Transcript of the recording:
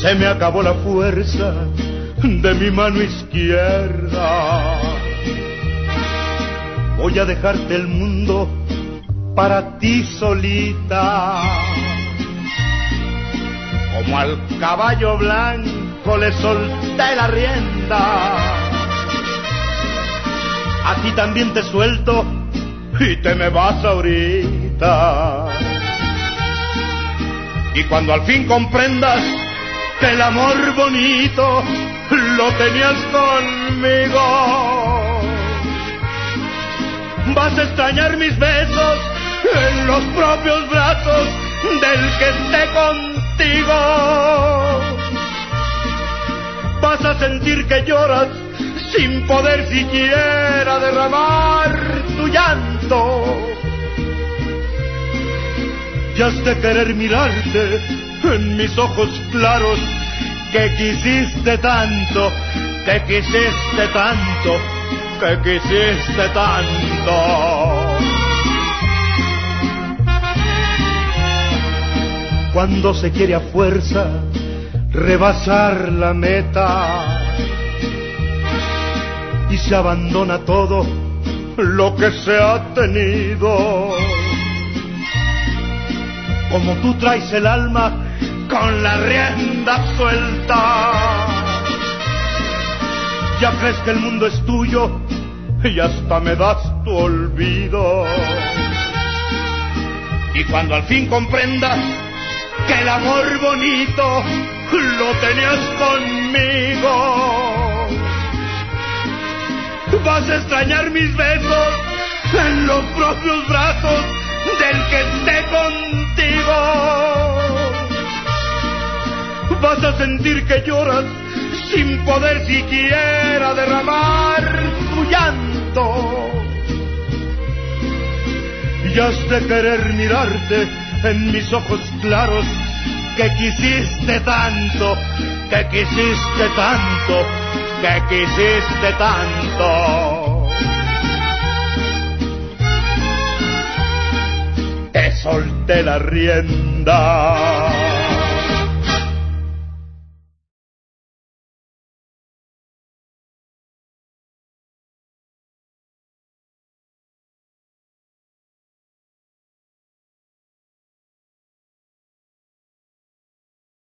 se me acabó la fuerza de mi mano izquierda. Voy a dejarte el mundo para ti solita. Como al caballo blanco le solté la rienda, a ti también te suelto y te me vas ahorita. Y cuando al fin comprendas que el amor bonito lo tenías conmigo, vas a extrañar mis besos en los propios brazos del que esté contigo. Vas a sentir que lloras sin poder siquiera derramar tu llanto. Y has de querer mirarte en mis ojos claros, que quisiste tanto, que quisiste tanto, que quisiste tanto. Cuando se quiere a fuerza rebasar la meta y se abandona todo lo que se ha tenido, como tú traes el alma con la rienda suelta, ya crees que el mundo es tuyo y hasta me das tu olvido. Y cuando al fin comprendas que el amor bonito lo tenías conmigo, vas a extrañar mis besos en los propios brazos del que esté contigo. Vas a sentir que lloras sin poder siquiera derramar tu llanto. Y has de querer mirarte en mis ojos claros, que quisiste tanto, que quisiste tanto, que quisiste tanto. Te solté la rienda.